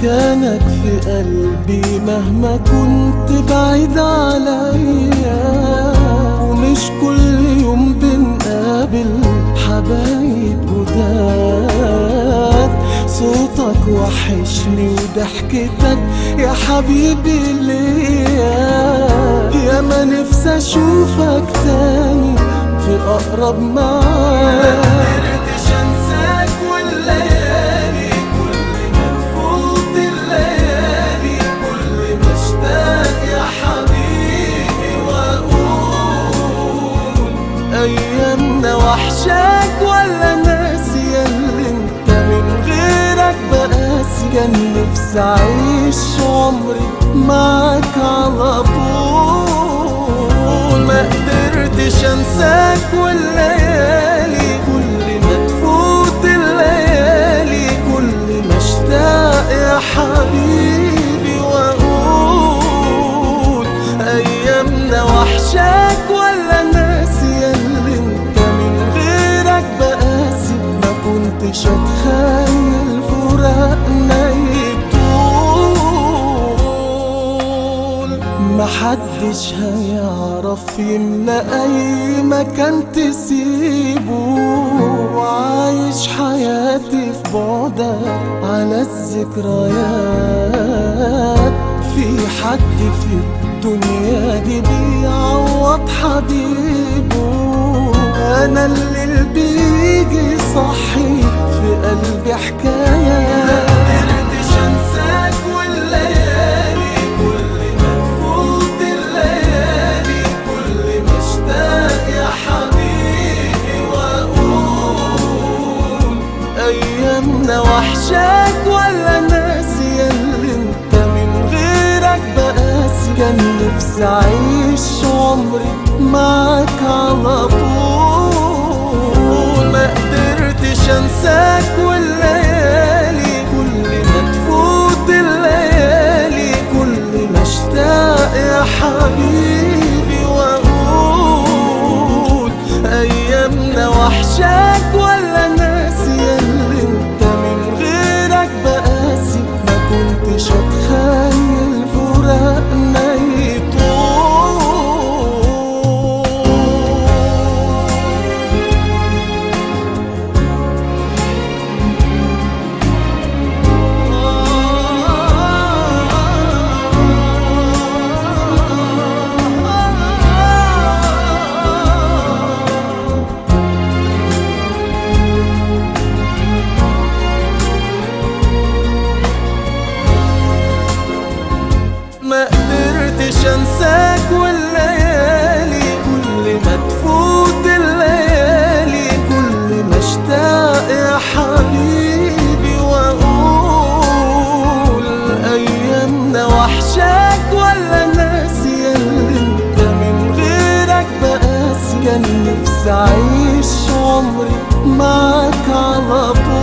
مكانك في قلبي مهما كنت بعيد عليا، ومش كل يوم بنقابل حبايب جداد. صوتك وحشني وضحكتك يا حبيبي ليا، يا ما نفسي اشوفك تاني في اقرب معاد. مقدرتش انساك والليالي كل ما تفوت الليالي، كل ما اشتاق يا حبيبي واقول ايامنا وحشاك ولا ناسي اللي انت من غيرك بقاسي؟ كان نفسي اعيش عمري معاك على طول. ما قدرتش انساك والليالي كل ما تفوت الليالي، كل ما اشتاق يا حبيبي واقول ايامنا وحشاك ولا ناسي اللي انت من غيرك بقاسي؟ ما كنتش اتخيل فراقنا يطول. محدش هيعرف يملى اي مكان تسيبه، وعايش حياتي في بعدك على الذكريات. في حد في الدنيا دي بيعوض حبيبه؟ انا اللي بيجي صحي في قلبي حكايات. مقدرتش انساك والليالي كل ما تفوت الليالي، كل ما اشتاق يا حبيبي واقول ايامنا وحشاك ولا ناسي اللي انت من غيرك بقاسي؟ كان نفسي اعيش عمري معاك على طول. ما قدرتش انساك والليالي كل ما تفوت الليالي، كل ما اشتاق يا حبيبي واقول ايامنا وحشاك ولا ناسي اللي انت من غيرك بقاسي؟ ما كنتش اتخيل فراقنا ما قدرتش انساك والليالي كل ما تفوت الليالي، كل ما اشتاق يا حبيبي واقول ايامنا وحشاك ولا ناسي اللي انت من غيرك بقاسي؟ كان نفسي اعيش عمري معاك على طول.